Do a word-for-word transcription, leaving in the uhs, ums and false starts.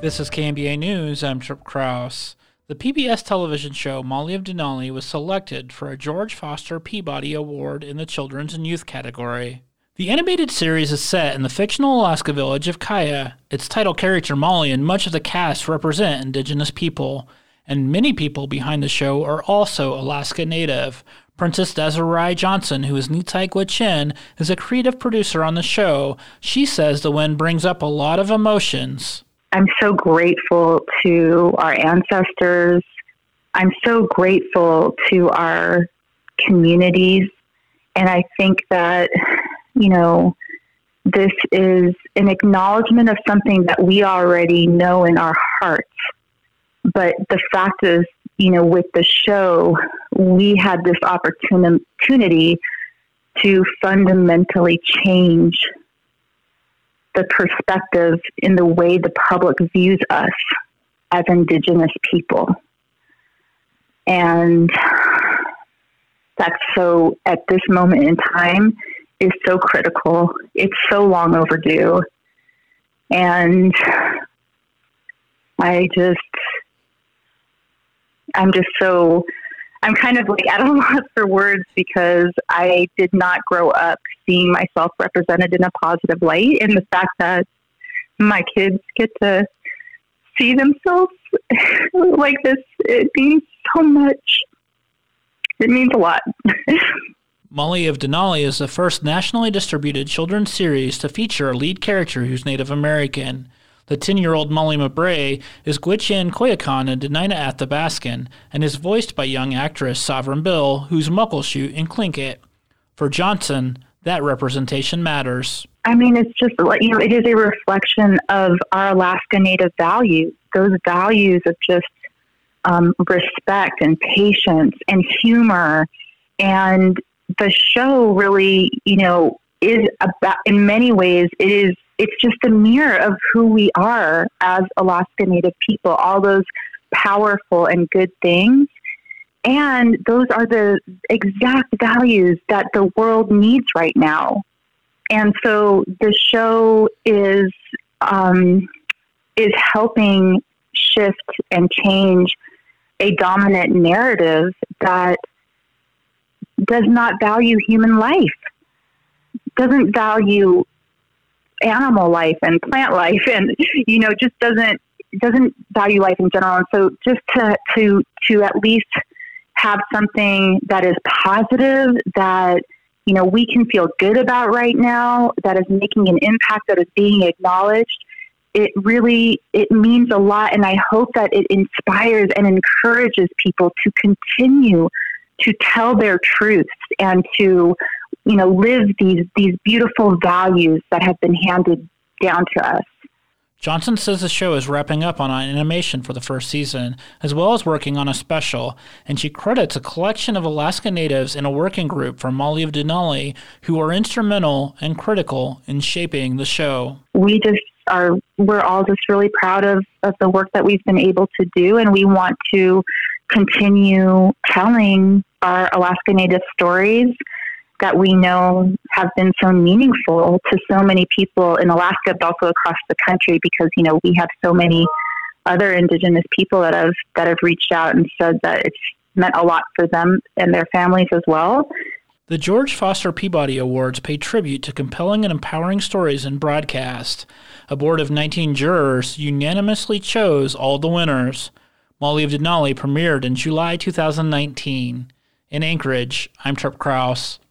This is K M B A News. I'm Trip Krause. The P B S television show Molly of Denali was selected for a George Foster Peabody Award in the Children's and Youth category. The animated series is set in the fictional Alaska village of Kaya. Its title character Molly and much of the cast represent Indigenous people, and many people behind the show are also Alaska Native. Princess Desiree Johnson, who is Nitai Gwich'in, is a creative producer on the show. She says the win brings up a lot of emotions. I'm so grateful to our ancestors. I'm so grateful to our communities. And I think that, you know, this is an acknowledgement of something that we already know in our hearts. But the fact is, you know, with the show, we had this opportunity to fundamentally change the perspective in the way the public views us as Indigenous people. And that's so, at this moment in time, is so critical. It's so long overdue. And I just, I'm just so, I'm kind of like at a loss for words because I did not grow up seeing myself represented in a positive light. And the fact that my kids get to see themselves like this, it means so much. It means a lot. Molly of Denali is the first nationally distributed children's series to feature a lead character who's Native American. The ten-year-old Molly Mabray is Gwich'in Koyukon and Denina Athabaskan and is voiced by young actress Sovereign Bill, who's Muckleshoot in Tlingit. For Johnson, that representation matters. I mean, it's just, you know, it is a reflection of our Alaska Native values, those values of just um, respect and patience and humor. And the show really, you know, is about, in many ways, it is, it's just a mirror of who we are as Alaska Native people, all those powerful and good things. And those are the exact values that the world needs right now. And so the show is um, is helping shift and change a dominant narrative that does not value human life, doesn't value animal life and plant life, and you know, just doesn't doesn't value life in general. And so, just to to to at least have something that is positive, that, you know, we can feel good about right now, that is making an impact, that is being acknowledged, it really, it means a lot. And I hope that it inspires and encourages people to continue to tell their truths and to, you know, live these, these beautiful values that have been handed down to us. Johnson says the show is wrapping up on animation for the first season, as well as working on a special, and she credits a collection of Alaska Natives in a working group from Molly of Denali who are instrumental and critical in shaping the show. We just are, we're all just really proud of, of the work that we've been able to do, and we want to continue telling our Alaska Native stories that we know have been so meaningful to so many people in Alaska, but also across the country, because, you know, we have so many other Indigenous people that have, that have reached out and said that it's meant a lot for them and their families as well. The George Foster Peabody Awards pay tribute to compelling and empowering stories in broadcast. A board of nineteen jurors unanimously chose all the winners. Molly of Denali premiered in July two thousand nineteen. In Anchorage, I'm Trip Krause.